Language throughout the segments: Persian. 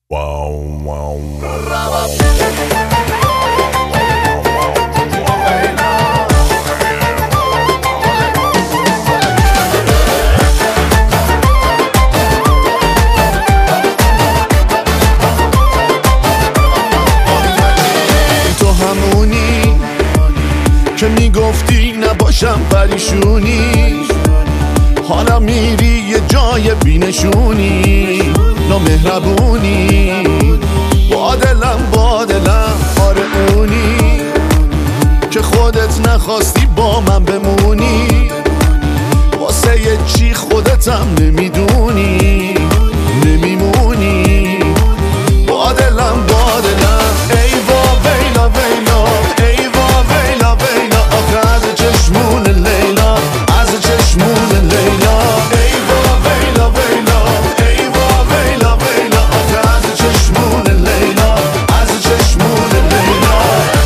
تو همونی که میگفتی نباشم پریشونی، حالا میری یه جای بینشونی، نامهربونی، با دلم آره اونی که خودت نخواستی با من بمونی، واسه یه چی خودتم نمیدونی، نمیمونی، با دلم ای وا ویلا ویلا، ای وا ویلا ویلا، آخه از چشمون لیلا، از چشمون لیلا، ای وا ویلا ویلا، ای وا ویلا ویلا، آخه از چشمون لیلا، از چشمون لیلا.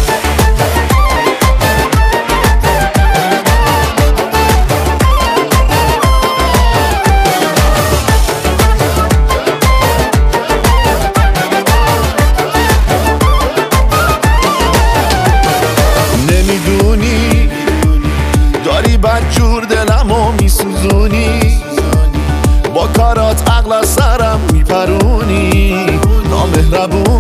نمیدونی داری بدجور دلمو میسوزونی، با کارات عقل از سرم میپرونی، نامهربونی.